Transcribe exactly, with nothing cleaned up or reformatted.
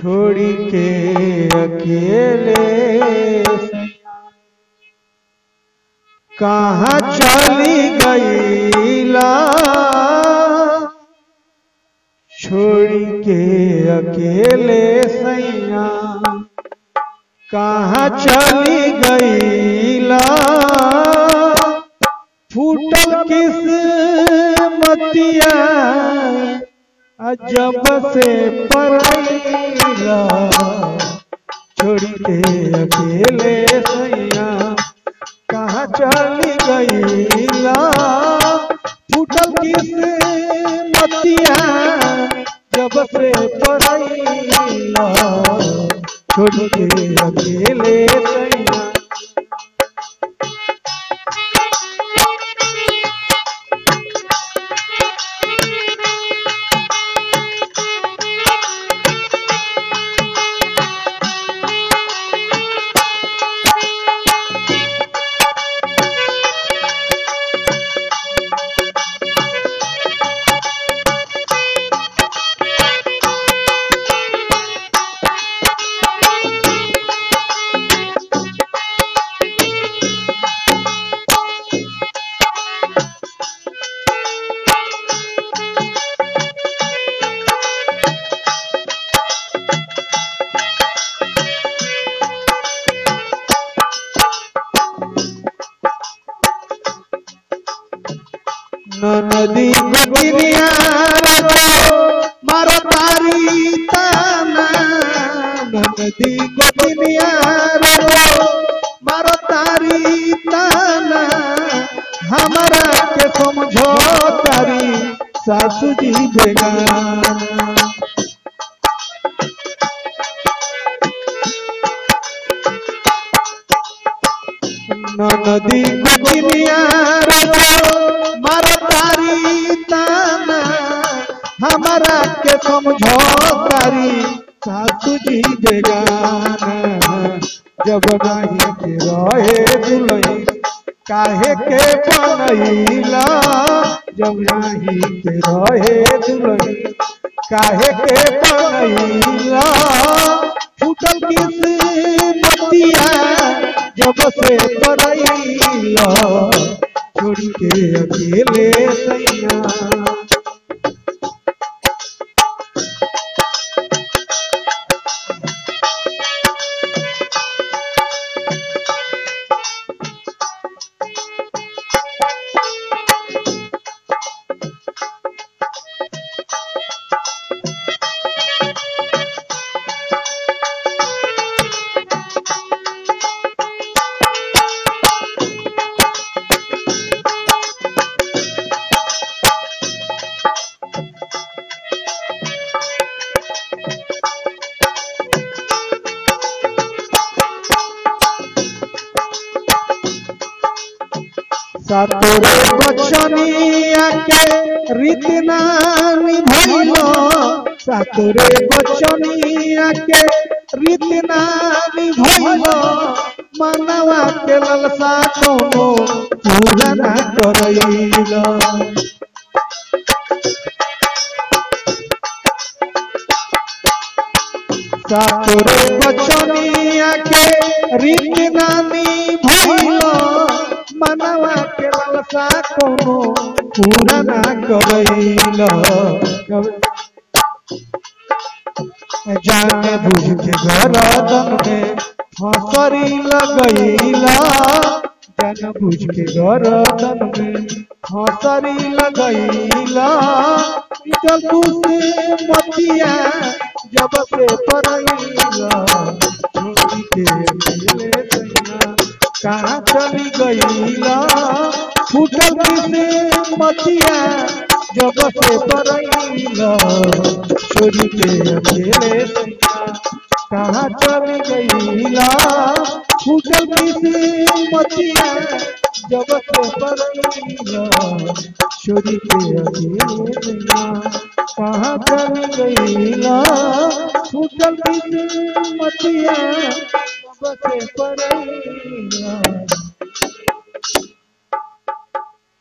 छोड़ी के अकेले कहाँ चली गईला, छोड़ी के अकेले सैया कहाँ चली गईला। फूटल किस्मतिया जब से परैला, छोड़ी के अकेले सैया कहाँ चली गईला। फूटल किस्मतिया जब से परैला, छोड़ी के अकेले सैया। नदी गोगिनिया मारो तारी ताना, नदी गोगिनिया मारो तारी ताना। हमारा के समझो तारी सासू जी बेगाना। नदी गोगिनिया मारो तारी ताना, हमारा के समझो तारी सासू जी बेगाना। जब नहीं के रहे दुलई काहे के बनैला, जब नहीं के रहे दुलई काहे के बनैला। फूटल किस्मतिया जब से परैला, छोड़ी के अकेले सैया। सातोरे बचनिया के रीत ना निभैलो, सातोरे बचनिया के रीत ना निभैलो। मनवा के ललसा कोनो पूरा ना करैलो। सातोरे बचनिया के रीत ना निभैलो। मनवा के ललसा कोनो पूरा ना करैला। जाने बुझ के गरदन में फसरी लगैला, जाने बुझ के गरदन में फसरी लगैला। किस्मतिया जब से परैला, छोड़ी के अकेले सैया कहाँ चली गईला। फूटल किस्मतिया जब से परैला, छोड़ी के अकेले सैया कहाँ चली गईला। फूटल किस्मतिया जब से परैला, छोड़ी के अकेले सैया कहाँ चली गईला। फूटल किस्मतिया जब से परैला।